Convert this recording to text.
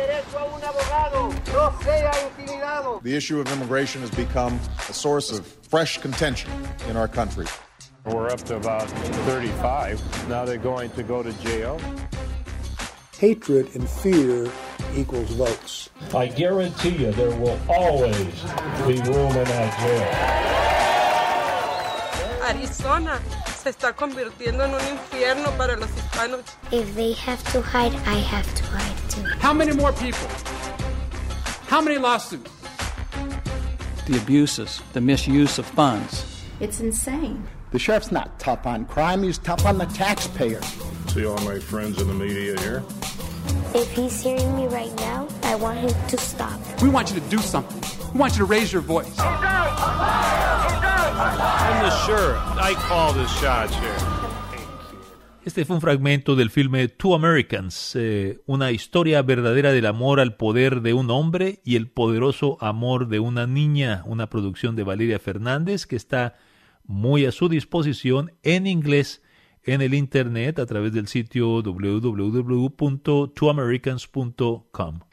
derecho a un abogado. No sea intimidado. The issue of immigration has become a source of fresh contention in our country. We're up to about 35. Now they're going to go to jail. Hatred and fear equals votes. I guarantee you there will always be room in that jail. Arizona se está convirtiendo en un infierno para los hispanos. If they have to hide, I have to hide too. How many more people? How many lawsuits? The abuses, the misuse of funds. It's insane. The sheriff's not tough on crime, he's tough on the taxpayer. See all my friends in the media here? If he's hearing me right now, I want him to stop. We want you to do something. We want you to raise your voice. I'm the sheriff. I call the shots here. Este fue un fragmento del filme Two Americans, una historia verdadera del amor al poder de un hombre y el poderoso amor de una niña, una producción de Valeria Fernández que está muy a su disposición en inglés en el internet a través del sitio www.twoamericans.com.